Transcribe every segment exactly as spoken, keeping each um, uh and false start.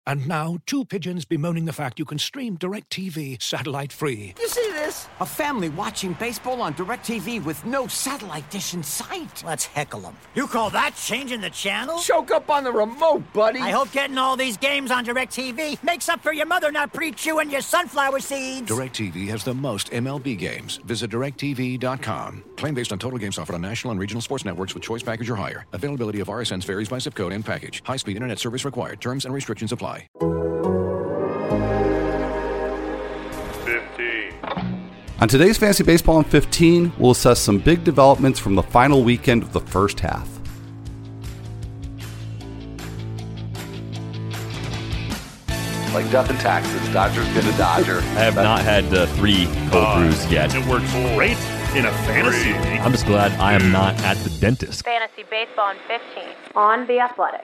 And now, two pigeons bemoaning the fact you can stream DirecTV satellite-free. You see this? A family watching baseball on DirecTV with no satellite dish in sight. Let's heckle them. You call that changing the channel? Choke up on the remote, buddy. I hope getting all these games on DirecTV makes up for your mother not pre-chewing your sunflower seeds. DirecTV has the most M L B games. Visit direct T V dot com. Claim based on total games offered on national and regional sports networks with choice package or higher. Availability of R S Ns varies by zip code and package. High-speed internet service required. Terms and restrictions apply. fifteen. On today's Fantasy Baseball in fifteen, we'll assess some big developments from the final weekend of the first half. Like death and taxes, Dodger's gonna Dodger. I have not had uh, three cold Uh, brews yet. It works great in a fantasy league. I'm just glad I am not at the dentist. Fantasy Baseball in fifteen on The Athletic.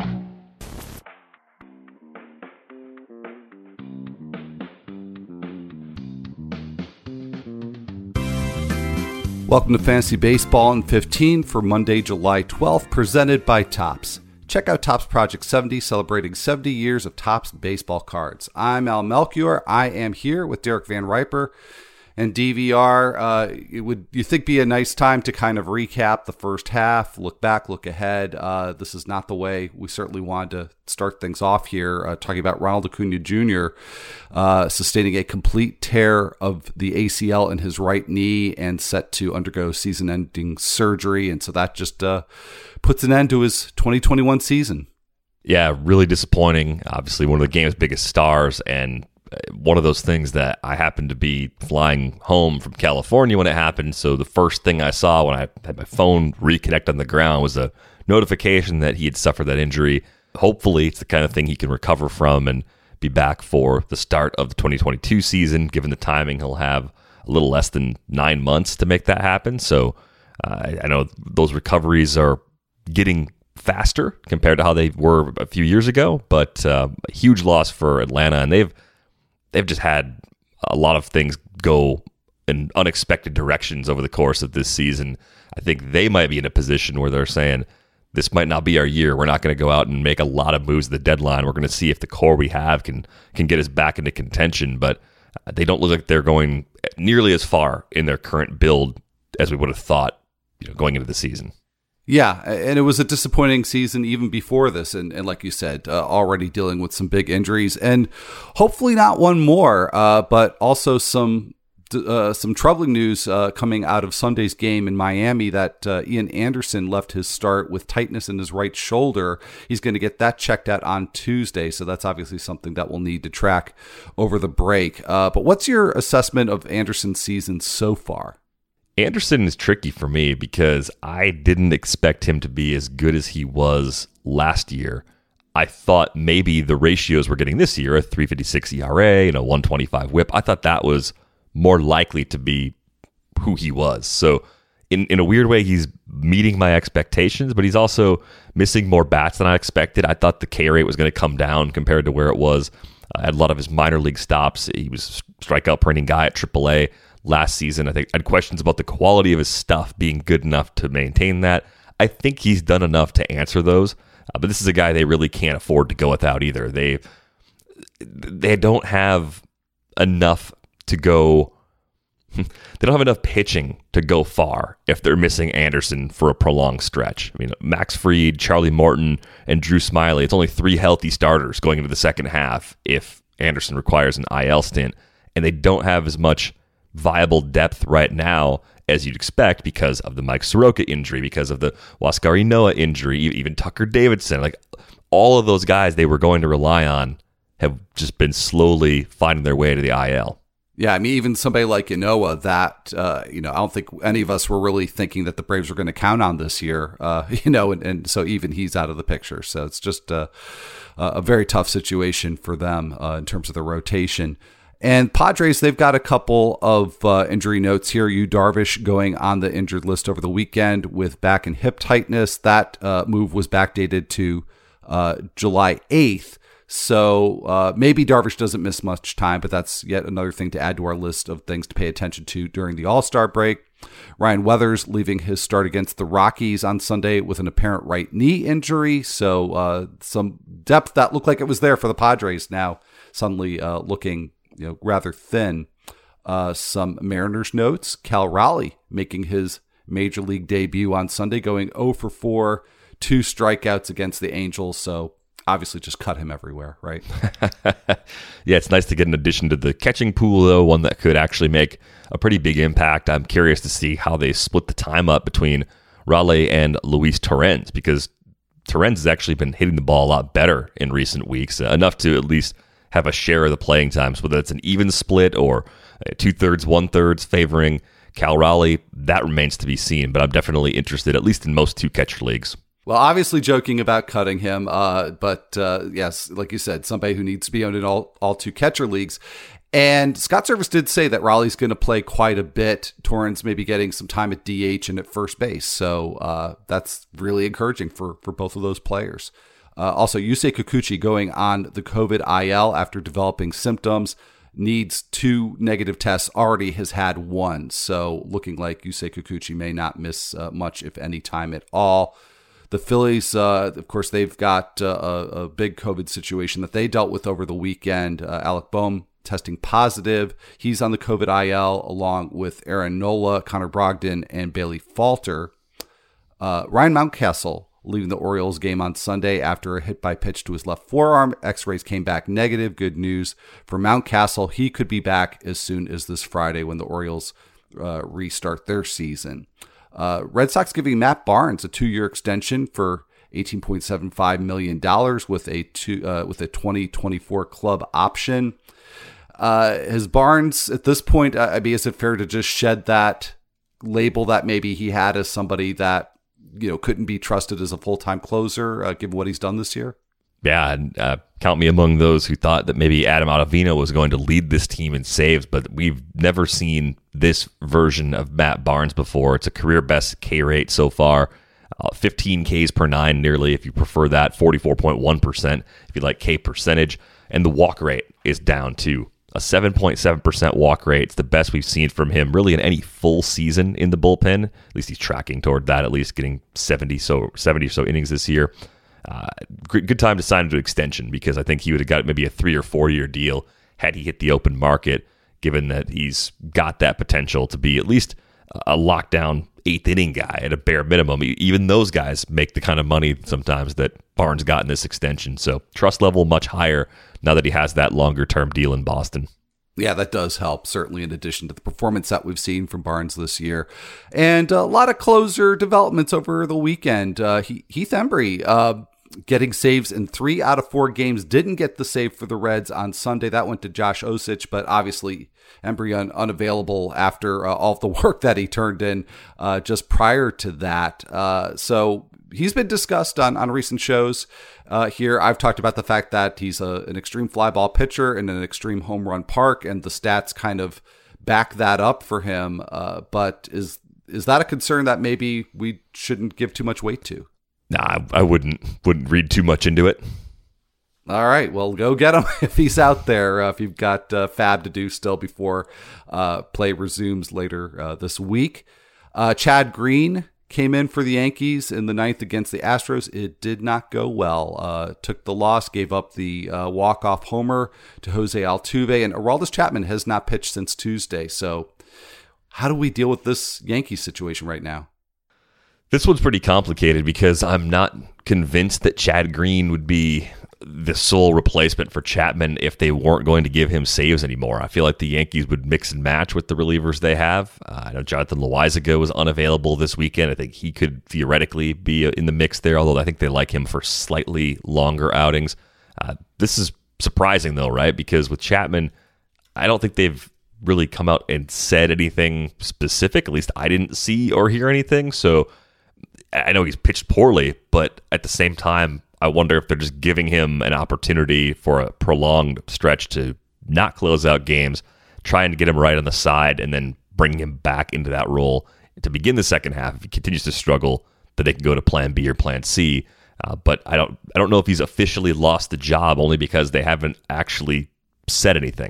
Welcome to Fantasy Baseball in fifteen for Monday, July twelfth, presented by Topps. Check out Topps Project seventy, celebrating seventy years of Topps baseball cards. I'm Al Melchior. I am here with Derek Van Riper and D V R. Uh, it would you think be a nice time to kind of recap the first half, look back, look ahead. Uh, this is not the way we certainly wanted to start things off here, uh, talking about Ronald Acuna Junior Uh, sustaining a complete tear of the A C L in his right knee and set to undergo season-ending surgery. And so that just uh, puts an end to his twenty twenty-one season. Yeah, really disappointing. Obviously, one of the game's biggest stars, and one of those things that I happened to be flying home from California when it happened. So the first thing I saw when I had my phone reconnect on the ground was a notification that he had suffered that injury. Hopefully, it's the kind of thing he can recover from and be back for the start of the twenty twenty-two season. Given the timing, he'll have a little less than nine months to make that happen. So uh, I know those recoveries are getting faster compared to how they were a few years ago, but uh, a huge loss for Atlanta, and they've they've just had a lot of things go in unexpected directions over the course of this season. I think they might be in a position where they're saying, this might not be our year. We're not going to go out and make a lot of moves at the deadline. We're going to see if the core we have can can get us back into contention, but they don't look like they're going nearly as far in their current build as we would have thought, you know, going into the season. Yeah, and it was a disappointing season even before this, and, and like you said, uh, already dealing with some big injuries, and hopefully not one more, uh, but also some uh, some troubling news uh, coming out of Sunday's game in Miami that uh, Ian Anderson left his start with tightness in his right shoulder. He's going to get that checked out on Tuesday, so that's obviously something that we'll need to track over the break. Uh, but what's your assessment of Anderson's season so far? Anderson is tricky for me because I didn't expect him to be as good as he was last year. I thought maybe the ratios we're getting this year, a three fifty-six E R A and a one twenty-five whip, I thought that was more likely to be who he was. So in, in a weird way, he's meeting my expectations, but he's also missing more bats than I expected. I thought the K rate was going to come down compared to where it was. I had a lot of his minor league stops. He was a strikeout per inning guy at triple A. Last season, I think I had questions about the quality of his stuff being good enough to maintain that. I think he's done enough to answer those, uh, but this is a guy they really can't afford to go without either. They they don't have enough to go. They don't have enough pitching to go far if they're missing Anderson for a prolonged stretch. I mean, Max Fried, Charlie Morton, and Drew Smyly. It's only three healthy starters going into the second half if Anderson requires an I L stint, and they don't have as much viable depth right now as you'd expect because of the Mike Soroka injury, because of the Huascar Ynoa injury, even Tucker Davidson. Like all of those guys they were going to rely on have just been slowly finding their way to the I L. Yeah, I mean, even somebody like Ynoa that, uh, you know, I don't think any of us were really thinking that the Braves were going to count on this year, uh, you know, and, and so even he's out of the picture. So it's just uh, a very tough situation for them uh, in terms of the rotation. And Padres, they've got a couple of uh, injury notes here. Yu Darvish going on the injured list over the weekend with back and hip tightness. That uh, move was backdated to uh, July eighth. So uh, maybe Darvish doesn't miss much time, but that's yet another thing to add to our list of things to pay attention to during the All-Star break. Ryan Weathers leaving his start against the Rockies on Sunday with an apparent right knee injury. So uh, some depth that looked like it was there for the Padres now suddenly uh, looking you know rather thin. Uh, some Mariners notes. Cal Raleigh making his major league debut on Sunday, going oh for four, two strikeouts against the Angels. So obviously just cut him everywhere, right? Yeah, it's nice to get an addition to the catching pool, though, one that could actually make a pretty big impact. I'm curious to see how they split the time up between Raleigh and Luis Torrens, because Torrens has actually been hitting the ball a lot better in recent weeks, uh, enough to at least have a share of the playing times, whether it's an even split or two-thirds, one-thirds favoring Cal Raleigh. That remains to be seen, but I'm definitely interested, at least in most two-catcher leagues. Well, obviously joking about cutting him, uh, but uh, yes, like you said, somebody who needs to be owned in all, all two catcher leagues. And Scott Service did say that Raleigh's going to play quite a bit. Torrens may be getting some time at D H and at first base. So uh, that's really encouraging for, for both of those players. Uh, also, Yusei Kikuchi going on the COVID I L after developing symptoms. Needs two negative tests, already has had one. So looking like Yusei Kikuchi may not miss uh, much, if any, time at all. The Phillies, uh, of course, they've got uh, a, a big COVID situation that they dealt with over the weekend. Uh, Alec Boehm testing positive. He's on the COVID I L along with Aaron Nola, Connor Brogdon, and Bailey Falter. Uh, Ryan Mountcastle leaving the Orioles game on Sunday after a hit by pitch to his left forearm. X-rays came back negative. Good news for Mountcastle. He could be back as soon as this Friday when the Orioles uh, restart their season. Uh, Red Sox giving Matt Barnes a two-year extension for eighteen point seven five million dollars with a two, uh, with a twenty twenty-four club option. Uh, has Barnes at this point, uh, I mean, is it fair to just shed that label that maybe he had as somebody that, you know, couldn't be trusted as a full-time closer, uh, given what he's done this year? Yeah, and uh, count me among those who thought that maybe Adam Ottavino was going to lead this team in saves, but we've never seen this version of Matt Barnes before. It's a career best K rate so far, uh, fifteen Ks per nine nearly, if you prefer that, forty-four point one percent if you like K percentage, and the walk rate is down too. A seven point seven percent walk rate. It's the best we've seen from him really in any full season in the bullpen. At least he's tracking toward that, at least getting seventy so seventy or so innings this year. Uh, good time to sign him to extension, because I think he would have got maybe a three or four year deal had he hit the open market, given that he's got that potential to be at least a lockdown eighth inning guy at a bare minimum. Even those guys make the kind of money sometimes that Barnes got in this extension. So trust level much higher now that he has that longer term deal in Boston. Yeah, that does help, certainly, in addition to the performance that we've seen from Barnes this year. And a lot of closer developments over the weekend. Uh, Heath Embry uh, getting saves in three out of four games. Didn't get the save for the Reds on Sunday. That went to Josh Osich, but obviously Embry un- unavailable after uh, all of the work that he turned in uh, just prior to that. Uh, so he's been discussed on, on recent shows uh, here. I've talked about the fact that he's a, an extreme fly ball pitcher in an extreme home run park, and the stats kind of back that up for him. Uh, but is is that a concern that maybe we shouldn't give too much weight to? Nah, I wouldn't wouldn't read too much into it. All right, well, go get him if he's out there, uh, if you've got uh, fab to do still before uh, play resumes later uh, this week. Uh, Chad Green came in for the Yankees in the ninth against the Astros. It did not go well. Uh, took the loss, gave up the uh, walk-off homer to Jose Altuve, and Aroldis Chapman has not pitched since Tuesday. So how do we deal with this Yankees situation right now? This one's pretty complicated because I'm not convinced that Chad Green would be the sole replacement for Chapman if they weren't going to give him saves anymore. I feel like the Yankees would mix and match with the relievers they have. Uh, I know Jonathan Loáisiga was unavailable this weekend. I think he could theoretically be in the mix there, although I think they like him for slightly longer outings. Uh, this is surprising, though, right? Because with Chapman, I don't think they've really come out and said anything specific. At least I didn't see or hear anything. So I know he's pitched poorly, but at the same time, I wonder if they're just giving him an opportunity for a prolonged stretch to not close out games, trying to get him right on the side, and then bring him back into that role to begin the second half. If he continues to struggle, that they can go to plan B or plan C. Uh, but I don't I don't know if he's officially lost the job, only because they haven't actually said anything.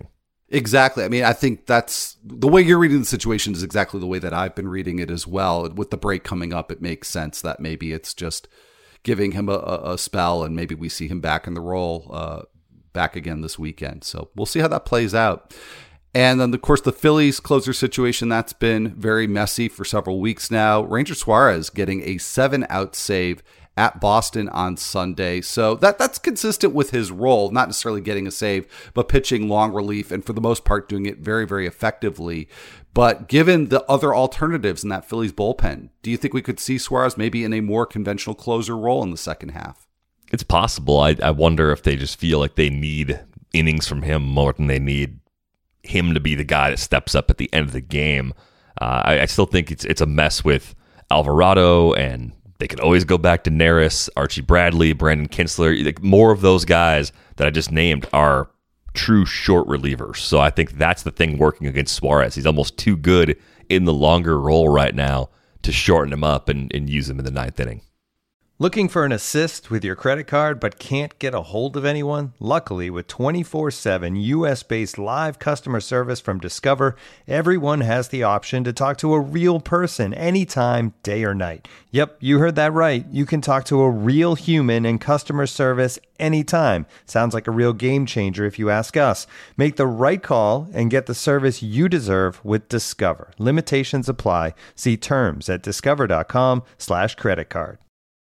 Exactly. I mean, I think that's the way you're reading the situation is exactly the way that I've been reading it as well. With the break coming up, it makes sense that maybe it's just giving him a, a spell, and maybe we see him back in the role uh, back again this weekend. So we'll see how that plays out. And then, of course, the Phillies closer situation, that's been very messy for several weeks now. Ranger Suarez getting a seven-out save at Boston on Sunday. So that that's consistent with his role, not necessarily getting a save, but pitching long relief and for the most part doing it very, very effectively. But given the other alternatives in that Phillies bullpen, do you think we could see Suarez maybe in a more conventional closer role in the second half? It's possible. I, I wonder if they just feel like they need innings from him more than they need him to be the guy that steps up at the end of the game. Uh, I, I still think it's it's a mess with Alvarado, and they could always go back to Neris, Archie Bradley, Brandon Kinsler. Like, more of those guys that I just named are true short relievers. So I think that's the thing working against Suarez. He's almost too good in the longer role right now to shorten him up and, and use him in the ninth inning. Looking for an assist with your credit card but can't get a hold of anyone? Luckily, with twenty-four seven U S-based live customer service from Discover, everyone has the option to talk to a real person anytime, day or night. Yep, you heard that right. You can talk to a real human in customer service anytime. Sounds like a real game changer if you ask us. Make the right call and get the service you deserve with Discover. Limitations apply. See terms at discover.com slash credit card.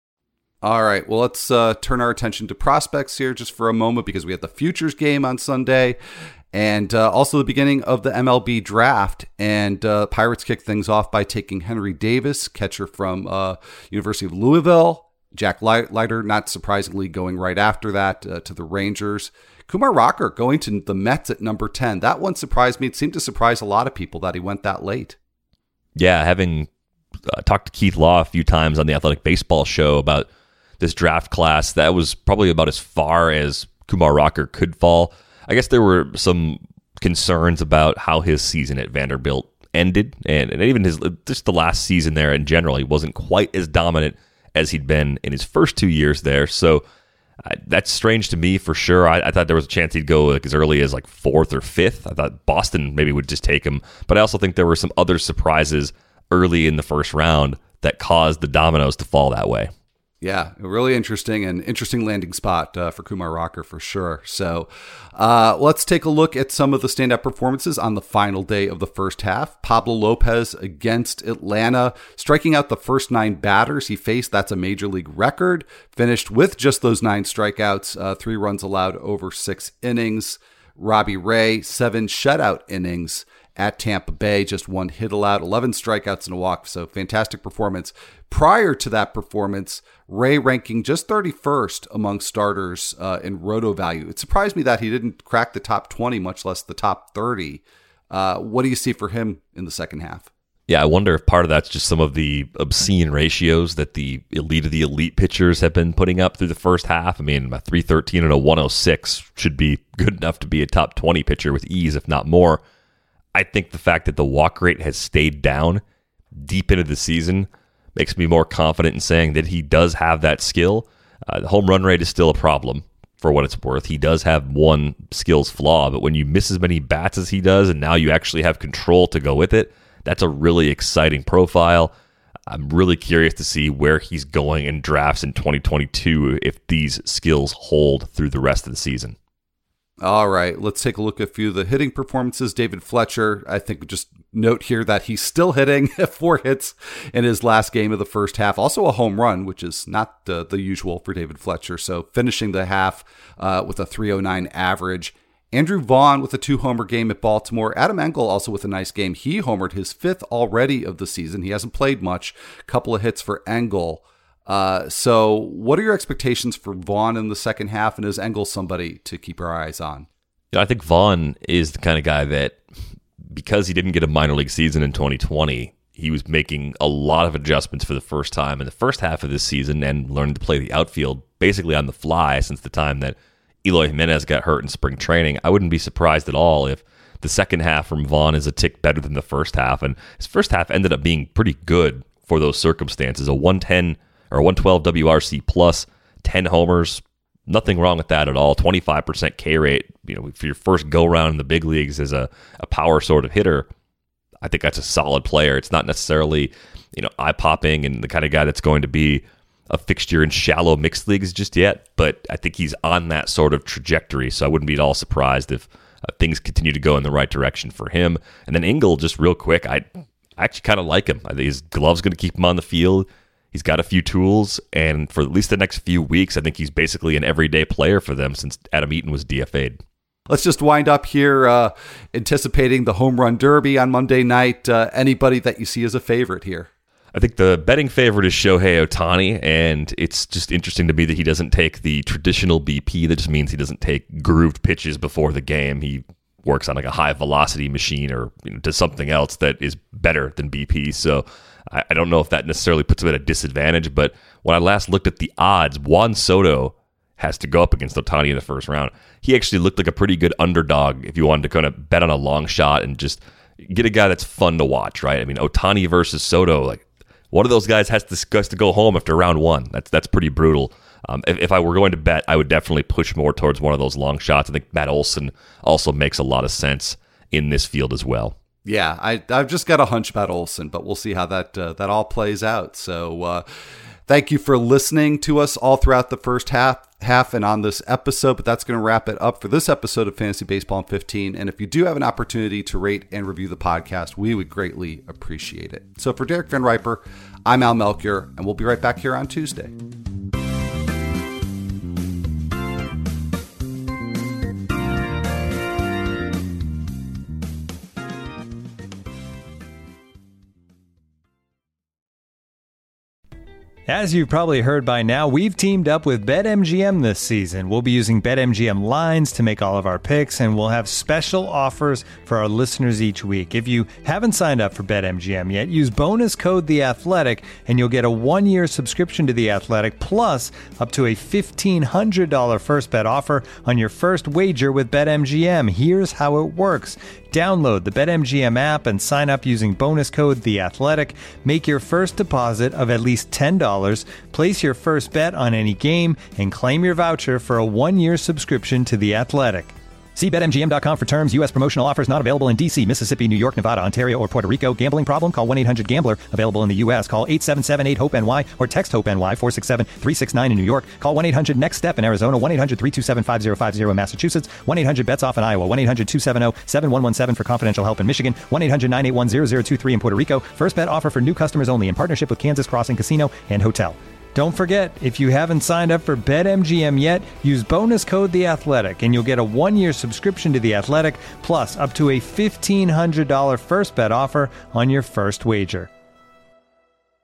All right, well, let's uh, turn our attention to prospects here just for a moment because we have the Futures game on Sunday and uh, also the beginning of the M L B draft. And uh, Pirates kick things off by taking Henry Davis, catcher from uh, University of Louisville. Jack Leiter, not surprisingly, going right after that uh, to the Rangers. Kumar Rocker going to the Mets at number ten. That one surprised me. It seemed to surprise a lot of people that he went that late. Yeah, having uh, talked to Keith Law a few times on the Athletic Baseball show about this draft class, that was probably about as far as Kumar Rocker could fall. I guess there were some concerns about how his season at Vanderbilt ended, and, and even his just the last season there in general, he wasn't quite as dominant as he'd been in his first two years there. So uh, that's strange to me for sure. I, I thought there was a chance he'd go like as early as like fourth or fifth. I thought Boston maybe would just take him, but I also think there were some other surprises early in the first round that caused the dominoes to fall that way. Yeah, really interesting and interesting landing spot uh, for Kumar Rocker for sure. So uh, let's take a look at some of the standout performances on the final day of the first half. Pablo Lopez against Atlanta, striking out the first nine batters he faced. That's a major league record. Finished with just those nine strikeouts, uh, three runs allowed over six innings. Robbie Ray, seven shutout innings at Tampa Bay, just one hit allowed, eleven strikeouts and a walk. So fantastic performance. Prior to that performance, Ray ranking just thirty-first among starters uh, in roto value. It surprised me that he didn't crack the top twenty, much less the top thirty. Uh, what do you see for him in the second half? Yeah, I wonder if part of that's just some of the obscene ratios that the elite of the elite pitchers have been putting up through the first half. I mean, a three thirteen and a one oh six should be good enough to be a top twenty pitcher with ease, if not more. I think the fact that the walk rate has stayed down deep into the season makes me more confident in saying that he does have that skill. Uh, the home run rate is still a problem for what it's worth. He does have one skills flaw, but when you miss as many bats as he does, and now you actually have control to go with it, that's a really exciting profile. I'm really curious to see where he's going in drafts in twenty twenty-two if these skills hold through the rest of the season. All right, let's take a look at a few of the hitting performances. David Fletcher, I think just note here that he's still hitting four hits in his last game of the first half. Also a home run, which is not the, the usual for David Fletcher. So finishing the half uh, with a three oh nine average. Andrew Vaughn with a two-homer game at Baltimore. Adam Engel also with a nice game. He homered his fifth already of the season. He hasn't played much. Couple of hits for Engel. Uh, so what are your expectations for Vaughn in the second half, and is Engel somebody to keep our eyes on? Yeah, I think Vaughn is the kind of guy that, because he didn't get a minor league season in twenty twenty, he was making a lot of adjustments for the first time in the first half of this season and learned to play the outfield basically on the fly since the time that Eloy Jimenez got hurt in spring training. I wouldn't be surprised at all if the second half from Vaughn is a tick better than the first half, and his first half ended up being pretty good for those circumstances. A one ten or one twelve W R C plus, ten homers, nothing wrong with that at all. twenty-five percent K rate you know, for your first go round in the big leagues as a, a power sort of hitter, I think that's a solid player. It's not necessarily, you know, eye-popping and the kind of guy that's going to be a fixture in shallow mixed leagues just yet, but I think he's on that sort of trajectory, so I wouldn't be at all surprised if uh, things continue to go in the right direction for him. And then Engel, just real quick, I, I actually kind of like him. I think his glove's going to keep him on the field. He's got a few tools, and for at least the next few weeks, I think he's basically an everyday player for them since Adam Eaton was D F A'd. Let's just wind up here uh, anticipating the home run derby on Monday night. Uh, anybody that you see as a favorite here? I think the betting favorite is Shohei Ohtani, and it's just interesting to me that he doesn't take the traditional B P. That just means he doesn't take grooved pitches before the game. He works on like a high velocity machine or, you know, does something else that is better than B P. So I, I don't know if that necessarily puts him at a disadvantage, but when I last looked at the odds, Juan Soto has to go up against Ohtani in the first round. He actually looked like a pretty good underdog if you wanted to kind of bet on a long shot and just get a guy that's fun to watch, right? I mean, Ohtani versus Soto, like one of those guys has to, has to go home after round one. That's that's pretty brutal. Um, if, if I were going to bet, I would definitely push more towards one of those long shots. I think Matt Olson also makes a lot of sense in this field as well. Yeah, I, I've just got a hunch about Olson, but we'll see how that uh, that all plays out. So uh, thank you for listening to us all throughout the first half, half and on this episode, but that's going to wrap it up for this episode of Fantasy Baseball in fifteen. And if you do have an opportunity to rate and review the podcast, we would greatly appreciate it. So for Derek Van Riper, I'm Al Melchior, and we'll be right back here on Tuesday. As you've probably heard by now, we've teamed up with BetMGM this season. We'll be using BetMGM lines to make all of our picks, and we'll have special offers for our listeners each week. If you haven't signed up for BetMGM yet, use bonus code The Athletic, and you'll get a one-year subscription to The Athletic, plus up to a fifteen hundred dollars first bet offer on your first wager with BetMGM. Here's how it works. Download the BetMGM app and sign up using bonus code The Athletic. Make your first deposit of at least ten dollars, place your first bet on any game, and claim your voucher for a one-year subscription to The Athletic. See Bet M G M dot com for terms. U S promotional offers not available in D C, Mississippi, New York, Nevada, Ontario, or Puerto Rico. Gambling problem? Call one eight hundred gambler. Available in the U S. Call eight seven seven eight hope N Y or text HOPE-NY four six seven three six nine in New York. Call one eight hundred next step in Arizona. one eight hundred three two seven five zero five zero in Massachusetts. one eight hundred bets off in Iowa. one eight hundred two seven zero seven one one seven for confidential help in Michigan. one eight hundred nine eight one zero zero two three in Puerto Rico. First bet offer for new customers only in partnership with Kansas Crossing Casino and Hotel. Don't forget, if you haven't signed up for BetMGM yet, use bonus code The Athletic, and you'll get a one-year subscription to The Athletic, plus up to a fifteen hundred dollars first bet offer on your first wager.